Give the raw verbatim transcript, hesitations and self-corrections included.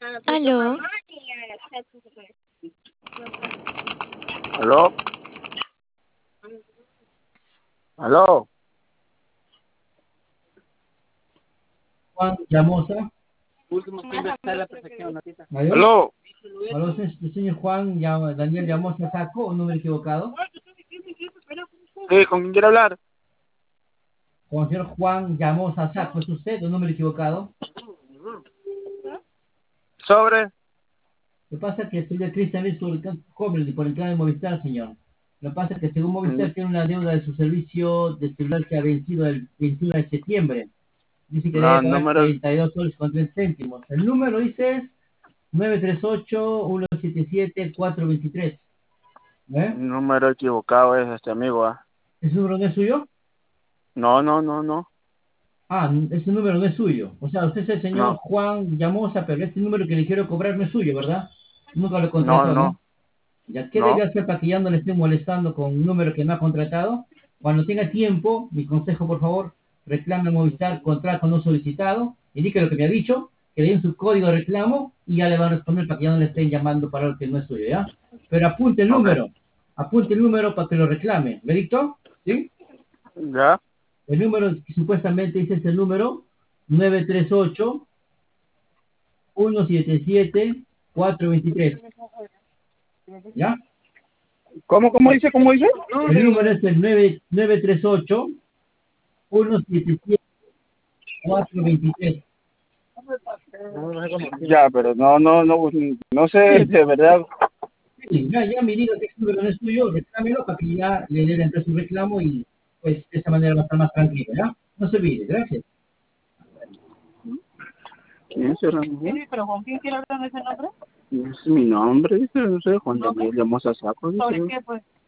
Aló, ¿Aló? ¿Aló? Juan Llamosa. ¿Aló? ¿Aló? ¿Aló, se- el señor Juan Llama- Daniel Llamosa Saco o número equivocado? Sí, ¿con quién quiere hablar? Con el señor Juan Llamosa Saco, ¿es usted o número equivocado? ¿Sobre? Lo que pasa es que soy de Cristian Luis por el can- Comedy, por el plan de Movistar, señor. Lo que pasa es que según Mm, Movistar tiene una deuda de su servicio de celular que ha vencido el veintiuno de septiembre. Dice que debe No, pagar número, treinta y dos soles con tres céntimos. El número dice es nueve tres ocho, uno siete siete, cuatro dos tres. ¿Eh? número equivocado es este amigo, ¿ah? ¿Ese número no es suyo? No, no, no, no. Ah, ese número no es suyo. O sea, usted es el señor No, Juan Llamosa, pero este número que le quiero cobrar no es suyo, ¿verdad? Nunca lo no, contrató, ¿no? no, Ya, ¿qué debe no. hacer para que ya no le esté molestando con un número que no ha contratado? Cuando tenga tiempo, mi consejo, por favor, reclame a Movistar contrato no solicitado, indique lo que me ha dicho, que le den su código de reclamo y ya le van a responder para que ya no le estén llamando para algo que no es suyo, ¿ya? Pero apunte el Ok. número, apunte el número para que lo reclame. ¿Me dictó? ¿Sí? ¿Ya? El número que supuestamente dice es el número nueve tres ocho, uno siete siete, cuatro dos tres. ¿Ya? ¿Cómo, cómo dice, cómo dice? El número es el nueve nueve tres ocho, uno siete siete, cuatro dos tres. Ya, pero no, no, no, no sé Sí, de verdad. sí, ya, ya me diga que este número no es tuyo, reclámelo para que ya le den entrar su reclamo y pues de esa manera va a estar más tranquilo, ¿ya? No se olvide, gracias. ¿Quién será? Sí, pero ¿con quién quiere hablar de ese nombre? Es mi nombre, dice, no sé, Juan Daniel Llamosa Saco. ¿Sobre qué, pues?